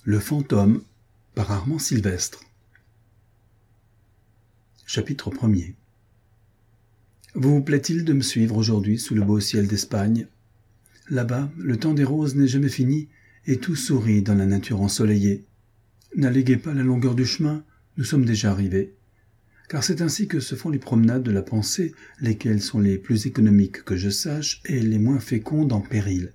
Le fantôme par Armand Sylvestre. Chapitre 1er. Vous plaît-il de me suivre aujourd'hui sous le beau ciel d'Espagne? Là-bas, le temps des roses n'est jamais fini et tout sourit dans la nature ensoleillée. N'alléguez pas la longueur du chemin, nous sommes déjà arrivés. Car c'est ainsi que se font les promenades de la pensée, lesquelles sont les plus économiques que je sache et les moins fécondes en péril.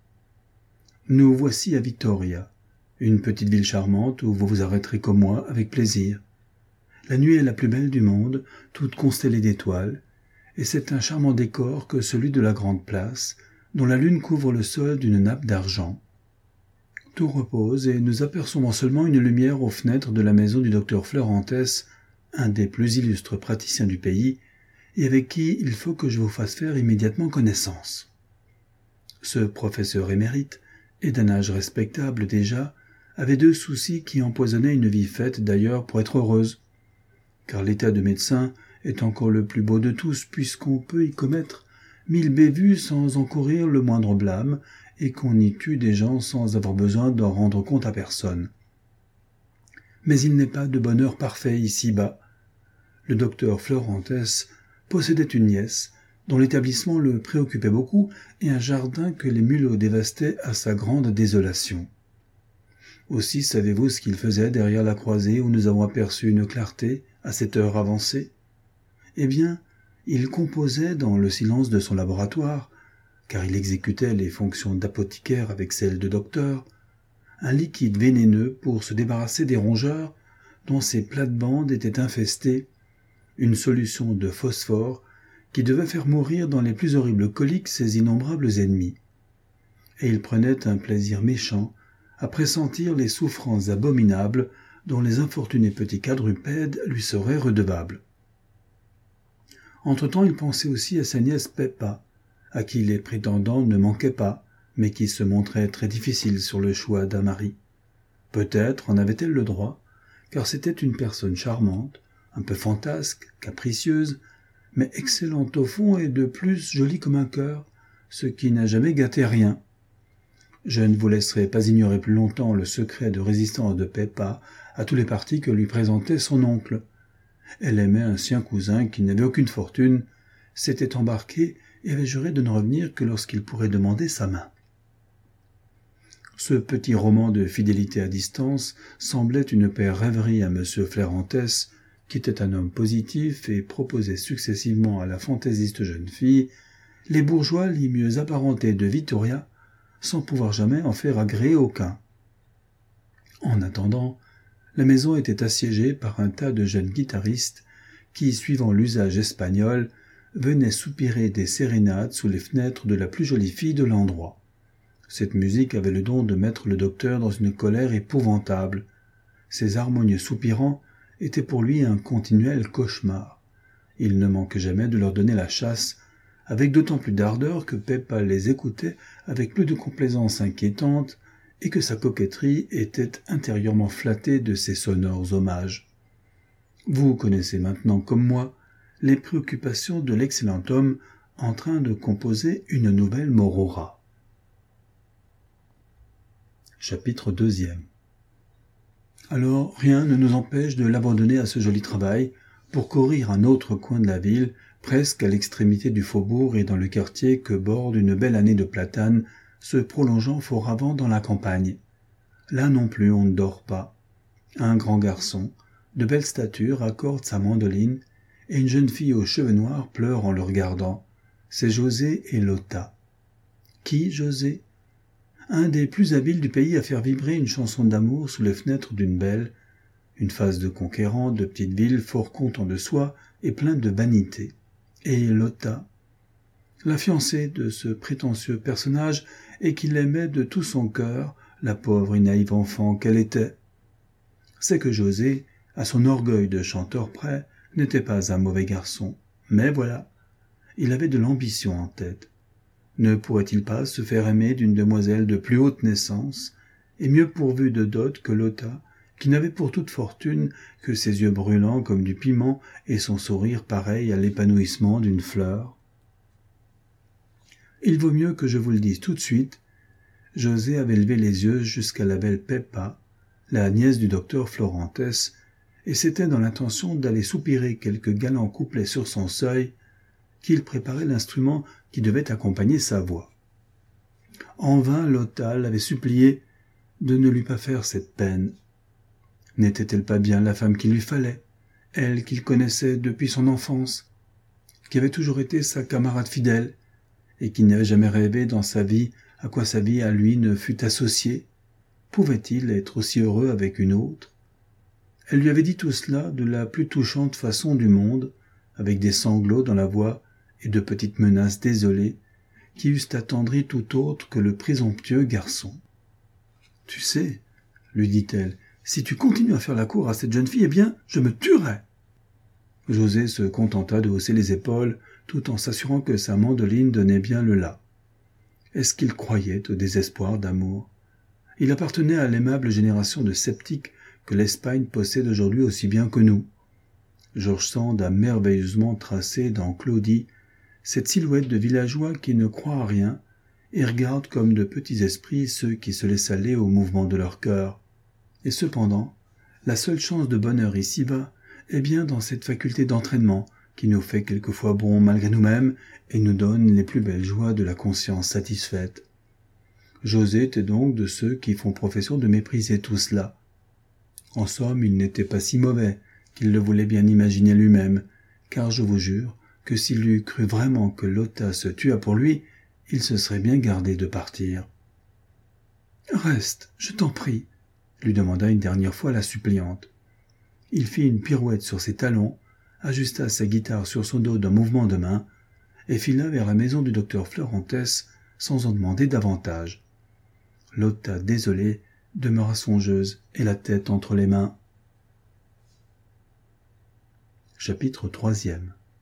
Nous voici à Vitoria, une petite ville charmante où vous vous arrêterez comme moi avec plaisir. La nuit est la plus belle du monde, toute constellée d'étoiles, et c'est un charmant décor que celui de la grande place, dont la lune couvre le sol d'une nappe d'argent. Tout repose et nous apercevons seulement une lumière aux fenêtres de la maison du docteur Florentès, un des plus illustres praticiens du pays, et avec qui il faut que je vous fasse faire immédiatement connaissance. Ce professeur émérite, et d'un âge respectable déjà, avait deux soucis qui empoisonnaient une vie faite d'ailleurs pour être heureuse. Car l'état de médecin est encore le plus beau de tous, puisqu'on peut y commettre 1000 bévues sans encourir le moindre blâme, et qu'on y tue des gens sans avoir besoin d'en rendre compte à personne. Mais il n'est pas de bonheur parfait ici-bas. Le docteur Florentès possédait une nièce, dont l'établissement le préoccupait beaucoup, et un jardin que les mulots dévastaient à sa grande désolation. Aussi savez-vous ce qu'il faisait derrière la croisée où nous avons aperçu une clarté à cette heure avancée? Eh bien, il composait dans le silence de son laboratoire, car il exécutait les fonctions d'apothicaire avec celles de docteur, un liquide vénéneux pour se débarrasser des rongeurs dont ses plates-bandes étaient infestées, une solution de phosphore qui devait faire mourir dans les plus horribles coliques ses innombrables ennemis. Et il prenait un plaisir méchant à pressentir les souffrances abominables dont les infortunés petits quadrupèdes lui seraient redevables. Entre-temps, il pensait aussi à sa nièce Peppa, à qui les prétendants ne manquaient pas, mais qui se montrait très difficile sur le choix d'un mari. Peut-être en avait-elle le droit, car c'était une personne charmante, un peu fantasque, capricieuse, mais excellente au fond et de plus jolie comme un cœur, ce qui n'a jamais gâté rien. Je ne vous laisserai pas ignorer plus longtemps le secret de résistance de Peppa à tous les partis que lui présentait son oncle. Elle aimait un sien cousin qui n'avait aucune fortune, s'était embarqué et avait juré de ne revenir que lorsqu'il pourrait demander sa main. Ce petit roman de fidélité à distance semblait une paire rêverie à M. Florentès, qui était un homme positif et proposait successivement à la fantaisiste jeune fille les bourgeois les mieux apparentés de Vitoria, sans pouvoir jamais en faire agréer aucun. En attendant, la maison était assiégée par un tas de jeunes guitaristes qui, suivant l'usage espagnol, venaient soupirer des sérénades sous les fenêtres de la plus jolie fille de l'endroit. Cette musique avait le don de mettre le docteur dans une colère épouvantable. Ces harmonieux soupirants étaient pour lui un continuel cauchemar. Il ne manquait jamais de leur donner la chasse, avec d'autant plus d'ardeur que Peppa les écoutait avec plus de complaisance inquiétante et que sa coquetterie était intérieurement flattée de ces sonores hommages. Vous connaissez maintenant, comme moi, les préoccupations de l'excellent homme en train de composer une nouvelle morora. Chapitre 2. Alors, rien ne nous empêche de l'abandonner à ce joli travail pour courir à un autre coin de la ville, presque à l'extrémité du faubourg et dans le quartier que borde une belle année de platanes se prolongeant fort avant dans la campagne. Là non plus on ne dort pas. Un grand garçon, de belle stature, accorde sa mandoline, et une jeune fille aux cheveux noirs pleure en le regardant. C'est José et Lotta. Qui, José? Un des plus habiles du pays à faire vibrer une chanson d'amour sous les fenêtres d'une belle, une face de conquérant de petite ville fort content de soi et plein de vanité. Et Lotta, la fiancée de ce prétentieux personnage et qu'il aimait de tout son cœur, la pauvre et naïve enfant qu'elle était. C'est que José, à son orgueil de chanteur près, n'était pas un mauvais garçon, mais voilà, il avait de l'ambition en tête. Ne pourrait-il pas se faire aimer d'une demoiselle de plus haute naissance et mieux pourvue de dot que Lotta, qui n'avait pour toute fortune que ses yeux brûlants comme du piment et son sourire pareil à l'épanouissement d'une fleur? Il vaut mieux que je vous le dise tout de suite, José avait levé les yeux jusqu'à la belle Peppa, la nièce du docteur Florentès, et c'était dans l'intention d'aller soupirer quelques galants couplets sur son seuil qu'il préparait l'instrument qui devait accompagner sa voix. En vain Lotta l'avait supplié de ne lui pas faire cette peine. N'était-elle pas bien la femme qu'il lui fallait, elle qu'il connaissait depuis son enfance, qui avait toujours été sa camarade fidèle, et qui n'avait jamais rêvé dans sa vie à quoi sa vie à lui ne fût associée? Pouvait-il être aussi heureux avec une autre? Elle lui avait dit tout cela de la plus touchante façon du monde, avec des sanglots dans la voix et de petites menaces désolées, qui eussent attendri tout autre que le présomptueux garçon. « Tu sais, lui dit-elle, si tu continues à faire la cour à cette jeune fille, eh bien, je me tuerai. » José se contenta de hausser les épaules, tout en s'assurant que sa mandoline donnait bien le la. Est-ce qu'il croyait au désespoir d'amour? Il appartenait à l'aimable génération de sceptiques que l'Espagne possède aujourd'hui aussi bien que nous. George Sand a merveilleusement tracé dans Claudie cette silhouette de villageois qui ne croient à rien et regardent comme de petits esprits ceux qui se laissent aller au mouvement de leur cœur. Et cependant, la seule chance de bonheur ici-bas est bien dans cette faculté d'entraînement qui nous fait quelquefois bon malgré nous-mêmes et nous donne les plus belles joies de la conscience satisfaite. José était donc de ceux qui font profession de mépriser tout cela. En somme, il n'était pas si mauvais qu'il le voulait bien imaginer lui-même, car je vous jure que s'il eût cru vraiment que Lotta se tuât pour lui, il se serait bien gardé de partir. « Reste, je t'en prie, » lui demanda une dernière fois la suppliante. Il fit une pirouette sur ses talons, ajusta sa guitare sur son dos d'un mouvement de main, et fila vers la maison du docteur Florentès sans en demander davantage. Lotta, désolée, demeura songeuse et la tête entre les mains. Chapitre 3.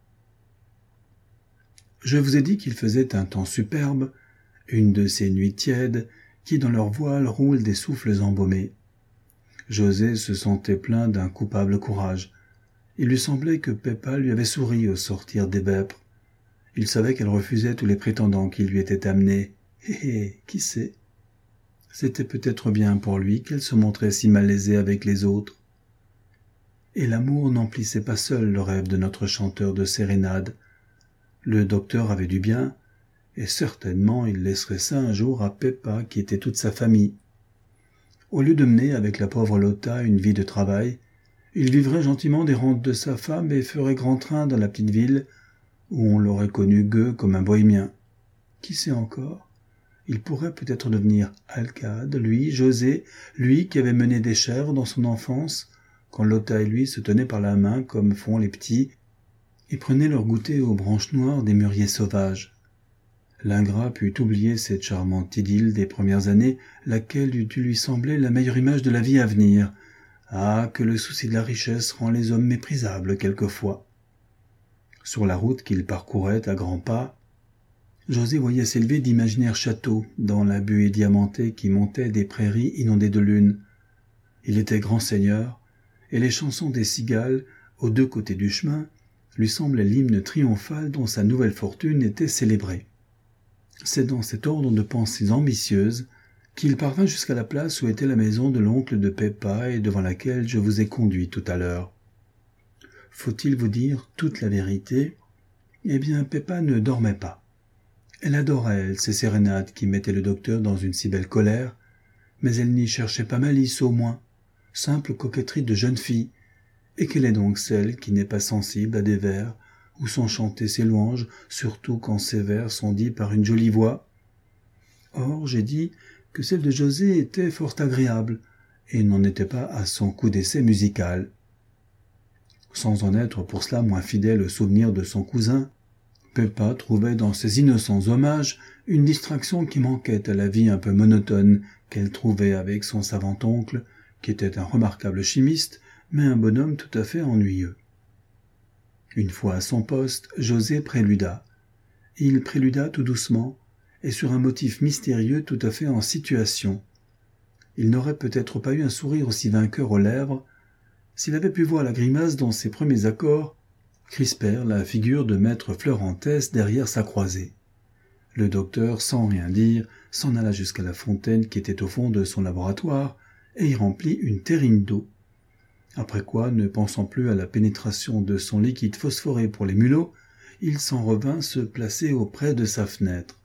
Je vous ai dit qu'il faisait un temps superbe, une de ces nuits tièdes qui dans leurs voiles roulent des souffles embaumés. José se sentait plein d'un coupable courage. Il lui semblait que Pepa lui avait souri au sortir des vêpres. Il savait qu'elle refusait tous les prétendants qui lui étaient amenés. Qui sait? C'était peut-être bien pour lui qu'elle se montrait si malaisée avec les autres. Et l'amour n'emplissait pas seul le rêve de notre chanteur de sérénade. Le docteur avait du bien, et certainement il laisserait ça un jour à Pepa qui était toute sa famille. Au lieu de mener avec la pauvre Lotta une vie de travail, il vivrait gentiment des rentes de sa femme et ferait grand train dans la petite ville, où on l'aurait connu gueux comme un bohémien. Qui sait encore? Il pourrait peut-être devenir alcade, lui, José, lui qui avait mené des chèvres dans son enfance, quand Lotta et lui se tenaient par la main comme font les petits, et prenaient leur goûter aux branches noires des mûriers sauvages. L'ingrat put oublier cette charmante idylle des premières années, laquelle eût dû lui sembler la meilleure image de la vie à venir. Ah, que le souci de la richesse rend les hommes méprisables quelquefois. Sur la route qu'il parcourait à grands pas, José voyait s'élever d'imaginaires châteaux dans la buée diamantée qui montait des prairies inondées de lune. Il était grand seigneur, et les chansons des cigales, aux deux côtés du chemin, lui semblaient l'hymne triomphal dont sa nouvelle fortune était célébrée. C'est dans cet ordre de pensées ambitieuses qu'il parvint jusqu'à la place où était la maison de l'oncle de Pepa et devant laquelle je vous ai conduit tout à l'heure. Faut-il vous dire toute la vérité? Eh bien, Pepa ne dormait pas. Elle adorait, elle, ces sérénades qui mettaient le docteur dans une si belle colère, mais elle n'y cherchait pas malice au moins, simple coquetterie de jeune fille, et quelle est donc celle qui n'est pas sensible à des vers où sont chantées ses louanges, surtout quand ces vers sont dits par une jolie voix? Or, j'ai dit que celle de José était fort agréable, et n'en était pas à son coup d'essai musical. Sans en être pour cela moins fidèle au souvenir de son cousin, Pepa trouvait dans ces innocents hommages une distraction qui manquait à la vie un peu monotone qu'elle trouvait avec son savant oncle, qui était un remarquable chimiste, mais un bonhomme tout à fait ennuyeux. Une fois à son poste, José préluda. Il préluda tout doucement, et sur un motif mystérieux tout à fait en situation. Il n'aurait peut-être pas eu un sourire aussi vainqueur aux lèvres s'il avait pu voir la grimace dont ses premiers accords crispèrent la figure de maître Florentès derrière sa croisée. Le docteur, sans rien dire, s'en alla jusqu'à la fontaine qui était au fond de son laboratoire et y remplit une terrine d'eau. Après quoi, ne pensant plus à la pénétration de son liquide phosphoré pour les mulots, il s'en revint se placer auprès de sa fenêtre.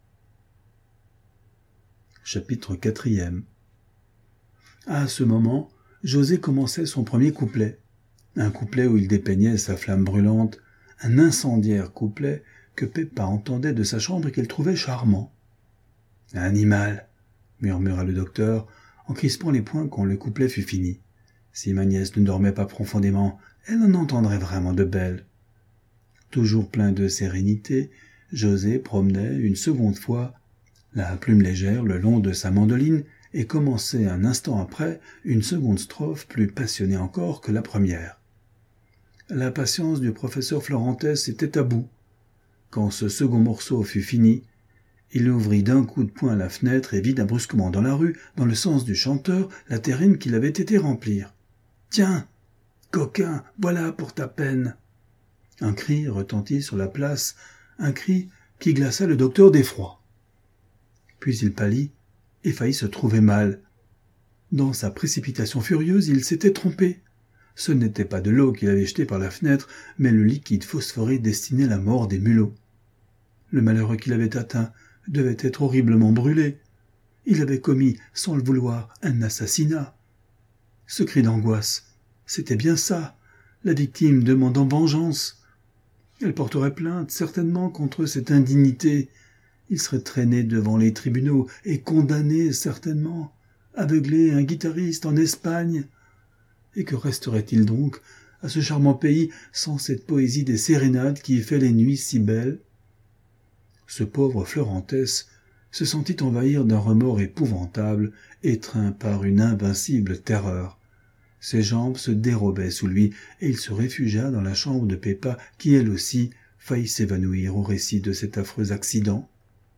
Chapitre 4. À ce moment, José commençait son premier couplet. Un couplet où il dépeignait sa flamme brûlante, un incendiaire couplet que Pepa entendait de sa chambre et qu'elle trouvait charmant. « Animal !» murmura le docteur, en crispant les poings quand le couplet fut fini. Si ma nièce ne dormait pas profondément, elle en entendrait vraiment de belles. Toujours plein de sérénité, José promenait une seconde fois la plume légère le long de sa mandoline et commençait un instant après une seconde strophe plus passionnée encore que la première. La patience du professeur Florentès était à bout. Quand ce second morceau fut fini, il ouvrit d'un coup de poing la fenêtre et vida brusquement dans la rue, dans le sens du chanteur, la terrine qu'il avait été remplir. « Tiens, coquin, voilà pour ta peine !» Un cri retentit sur la place, un cri qui glaça le docteur d'effroi. Puis il pâlit et faillit se trouver mal. Dans sa précipitation furieuse, il s'était trompé. Ce n'était pas de l'eau qu'il avait jetée par la fenêtre, mais le liquide phosphoré destiné à la mort des mulots. Le malheureux qu'il avait atteint devait être horriblement brûlé. Il avait commis, sans le vouloir, un assassinat. Ce cri d'angoisse, c'était bien ça, la victime demandant vengeance. Elle porterait plainte, certainement, contre cette indignité. Il serait traîné devant les tribunaux et condamné, certainement, aveugler un guitariste en Espagne. Et que resterait-il donc à ce charmant pays sans cette poésie des sérénades qui fait les nuits si belles? Ce pauvre Florentès se sentit envahir d'un remords épouvantable, étreint par une invincible terreur. Ses jambes se dérobaient sous lui, et il se réfugia dans la chambre de Pepa, qui elle aussi faillit s'évanouir au récit de cet affreux accident.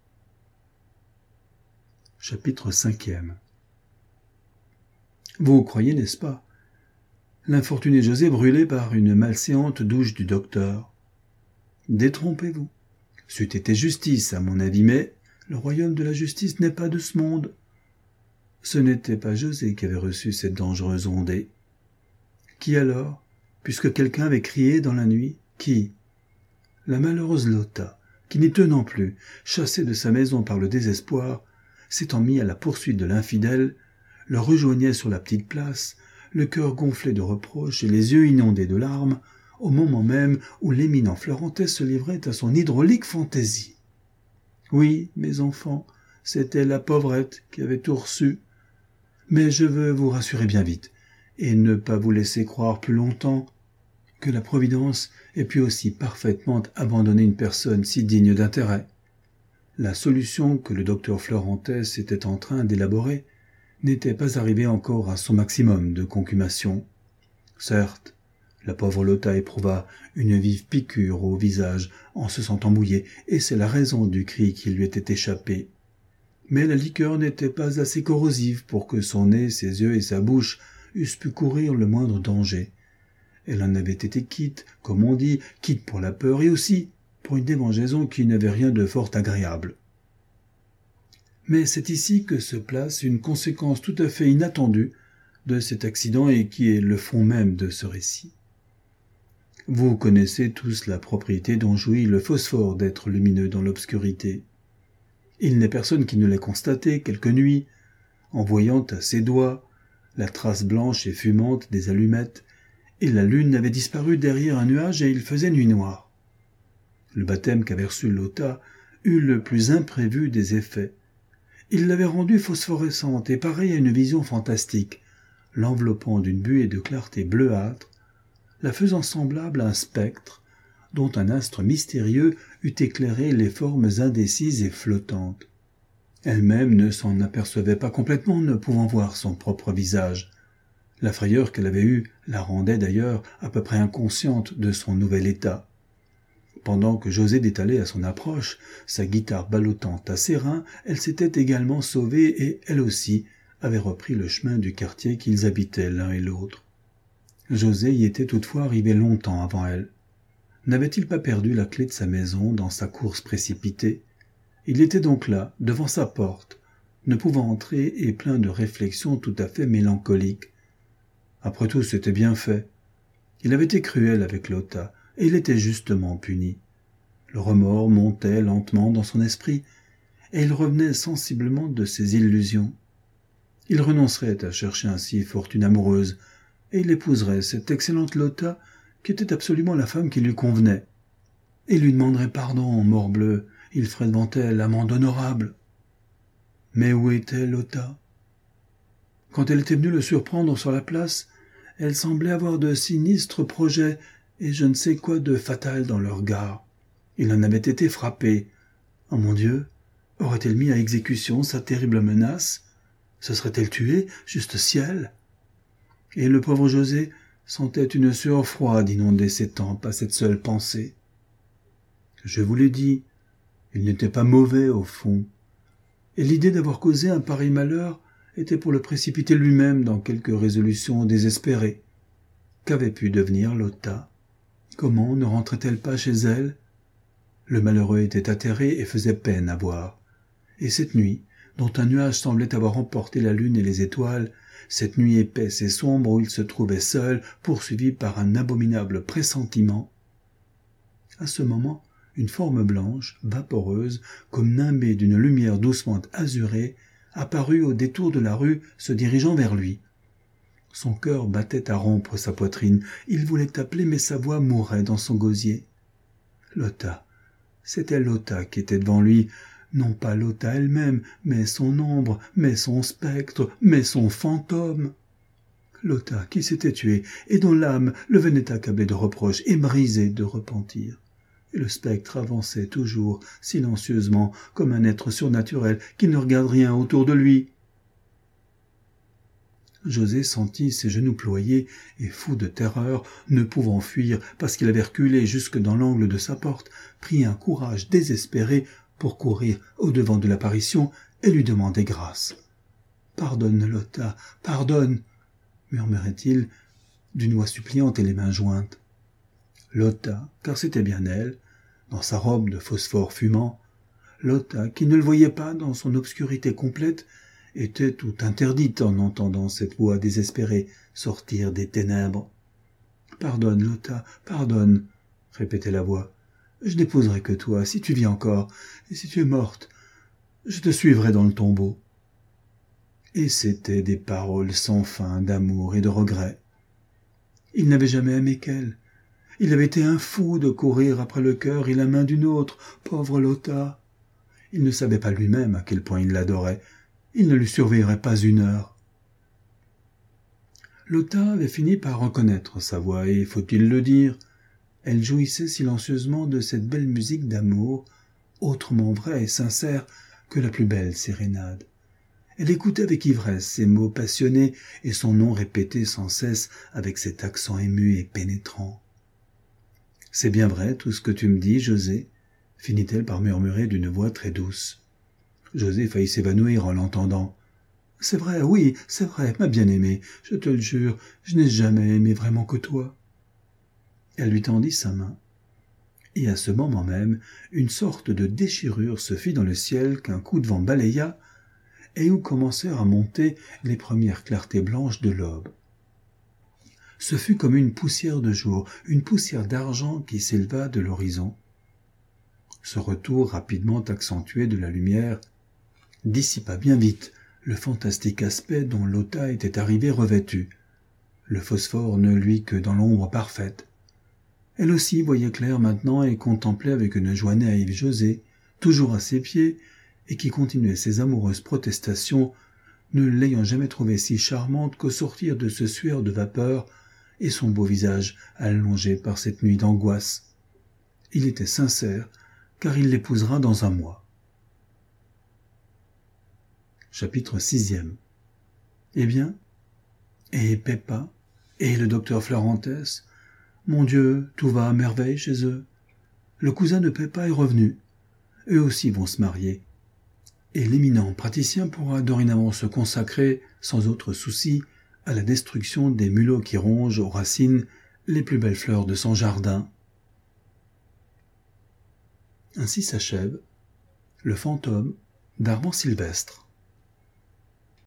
Chapitre 5. Vous croyez, n'est-ce pas, l'infortuné José brûlé par une malséante douche du docteur? Détrompez-vous. C'eût été justice, à mon avis, mais le royaume de la justice n'est pas de ce monde. Ce n'était pas José qui avait reçu cette dangereuse ondée. Qui alors, puisque quelqu'un avait crié dans la nuit? Qui? La malheureuse Lota, qui n'y tenant plus, chassée de sa maison par le désespoir, s'étant mis à la poursuite de l'infidèle, le rejoignait sur la petite place, le cœur gonflé de reproches et les yeux inondés de larmes, au moment même où l'éminent Florentès se livrait à son hydraulique fantaisie. Oui, mes enfants, c'était la pauvrette qui avait tout reçu. Mais je veux vous rassurer bien vite, et ne pas vous laisser croire plus longtemps que la Providence ait pu aussi parfaitement abandonner une personne si digne d'intérêt. La solution que le docteur Florentès était en train d'élaborer n'était pas arrivée encore à son maximum de concumation. Certes, la pauvre Lota éprouva une vive piqûre au visage en se sentant mouillée, et c'est la raison du cri qui lui était échappé. Mais la liqueur n'était pas assez corrosive pour que son nez, ses yeux et sa bouche eussent pu courir le moindre danger. Elle en avait été quitte, comme on dit, quitte pour la peur et aussi pour une démangeaison qui n'avait rien de fort agréable. Mais c'est ici que se place une conséquence tout à fait inattendue de cet accident et qui est le fond même de ce récit. Vous connaissez tous la propriété dont jouit le phosphore d'être lumineux dans l'obscurité. Il n'est personne qui ne l'ait constaté quelque nuit, en voyant à ses doigts la trace blanche et fumante des allumettes, et la lune avait disparu derrière un nuage et il faisait nuit noire. Le baptême qu'avait reçu Lota eut le plus imprévu des effets. Il l'avait rendue phosphorescente et pareille à une vision fantastique, l'enveloppant d'une buée de clarté bleuâtre, la faisant semblable à un spectre, dont un astre mystérieux eût éclairé les formes indécises et flottantes. Elle-même ne s'en apercevait pas complètement, ne pouvant voir son propre visage. La frayeur qu'elle avait eue la rendait d'ailleurs à peu près inconsciente de son nouvel état. Pendant que José détalait à son approche, sa guitare ballottante à ses reins, elle s'était également sauvée et, elle aussi, avait repris le chemin du quartier qu'ils habitaient l'un et l'autre. José y était toutefois arrivé longtemps avant elle. N'avait-il pas perdu la clé de sa maison dans sa course précipitée? Il était donc là, devant sa porte, ne pouvant entrer et plein de réflexions tout à fait mélancoliques. Après tout, c'était bien fait. Il avait été cruel avec Lotta, et il était justement puni. Le remords montait lentement dans son esprit, et il revenait sensiblement de ses illusions. Il renoncerait à chercher ainsi fortune amoureuse, et il épouserait cette excellente Lotta, qui était absolument la femme qui lui convenait. Et il lui demanderait pardon, morbleu, il ferait devant elle amende honorable. Mais où était Lotta? Quand elle était venue le surprendre sur la place, elle semblait avoir de sinistres projets et je ne sais quoi de fatal dans le regard. Il en avait été frappé. Oh mon Dieu, aurait-elle mis à exécution sa terrible menace? Se serait-elle tuée, juste ciel? Et le pauvre José sentait une sueur froide inonder ses tempes à cette seule pensée. Je vous l'ai dit, il n'était pas mauvais au fond, et l'idée d'avoir causé un pareil malheur était pour le précipiter lui-même dans quelque résolution désespérée. Qu'avait pu devenir Lotta? Comment ne rentrait-elle pas chez elle? Le malheureux était atterré et faisait peine à voir. Et cette nuit, dont un nuage semblait avoir emporté la lune et les étoiles, cette nuit épaisse et sombre où il se trouvait seul, poursuivi par un abominable pressentiment. À ce moment, une forme blanche, vaporeuse, comme nimbée d'une lumière doucement azurée, apparut au détour de la rue, se dirigeant vers lui. Son cœur battait à rompre sa poitrine. Il voulait appeler, mais sa voix mourait dans son gosier. Lotta. C'était Lotta qui était devant lui. Non pas Lotta elle-même, mais son ombre, mais son spectre, mais son fantôme. Lotta qui s'était tuée et dont l'âme le venait accabler de reproches et brisée de repentir. Et le spectre avançait toujours, silencieusement, comme un être surnaturel qui ne regarde rien autour de lui. José sentit ses genoux ployés et, fou de terreur, ne pouvant fuir parce qu'il avait reculé jusque dans l'angle de sa porte, prit un courage désespéré pour courir au-devant de l'apparition et lui demander grâce. « Pardonne, Lotta, pardonne !» murmurait-il, d'une voix suppliante et les mains jointes. Lotta, car c'était bien elle, dans sa robe de phosphore fumant, Lotta, qui ne le voyait pas dans son obscurité complète, était tout interdite en entendant cette voix désespérée sortir des ténèbres. « Pardonne, Lotta, pardonne !» répétait la voix. « Je n'épouserai que toi, si tu vis encore, et si tu es morte, je te suivrai dans le tombeau. » Et c'étaient des paroles sans fin d'amour et de regret. Il n'avait jamais aimé qu'elle. Il avait été un fou de courir après le cœur et la main d'une autre, pauvre Lotta. Il ne savait pas lui-même à quel point il l'adorait. Il ne lui surveillerait pas une heure. Lotta avait fini par reconnaître sa voix et, faut-il le dire, elle jouissait silencieusement de cette belle musique d'amour, autrement vraie et sincère que la plus belle sérénade. Elle écoutait avec ivresse ses mots passionnés et son nom répété sans cesse avec cet accent ému et pénétrant. « C'est bien vrai tout ce que tu me dis, José ?» finit-elle par murmurer d'une voix très douce. José faillit s'évanouir en l'entendant. « C'est vrai, oui, c'est vrai, ma bien-aimée, je te le jure, je n'ai jamais aimé vraiment que toi. » Elle lui tendit sa main. Et à ce moment même, une sorte de déchirure se fit dans le ciel qu'un coup de vent balaya, et où commencèrent à monter les premières clartés blanches de l'aube. Ce fut comme une poussière de jour, une poussière d'argent qui s'éleva de l'horizon. Ce retour rapidement accentué de la lumière dissipa bien vite le fantastique aspect dont Lotta était arrivée revêtue. Le phosphore ne luit que dans l'ombre parfaite. Elle aussi voyait clair maintenant et contemplait avec une joie naïve José, toujours à ses pieds, et qui continuait ses amoureuses protestations, ne l'ayant jamais trouvée si charmante qu'au sortir de ce suaire de vapeur et son beau visage allongé par cette nuit d'angoisse. Il était sincère, car il l'épousera dans un mois. Chapitre 6e. Eh bien, et Pepa, et le docteur Florentès, mon Dieu, tout va à merveille chez eux. Le cousin de Pepa est revenu. Eux aussi vont se marier. Et l'éminent praticien pourra dorénavant se consacrer, sans autre souci, à la destruction des mulots qui rongent aux racines les plus belles fleurs de son jardin. Ainsi s'achève le fantôme d'Armand Sylvestre.